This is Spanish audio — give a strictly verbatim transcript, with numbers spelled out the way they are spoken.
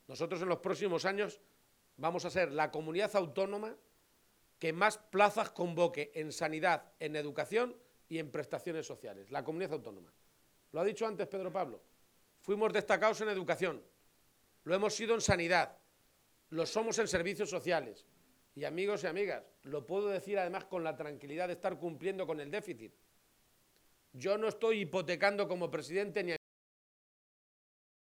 Nosotros en los próximos años vamos a ser la comunidad autónoma que más plazas convoque en sanidad, en educación y en prestaciones sociales. La comunidad autónoma. Lo ha dicho antes Pedro Pablo. Fuimos destacados en educación, lo hemos sido en sanidad, lo somos en servicios sociales. Y amigos y amigas, lo puedo decir además con la tranquilidad de estar cumpliendo con el déficit. Yo no estoy hipotecando como presidente ni a